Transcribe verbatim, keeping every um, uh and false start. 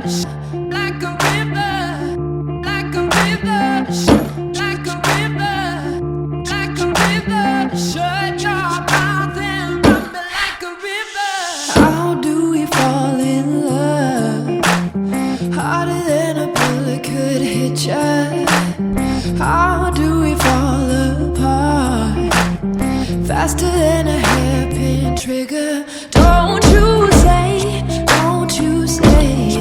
like a river, like a river, like a river, like a river. Shut your mouth and run me like a river. How do we fall in love? Harder than a bullet could hit ya. How do we fall apart? Faster than a hairpin trigger. Don't you say, don't you say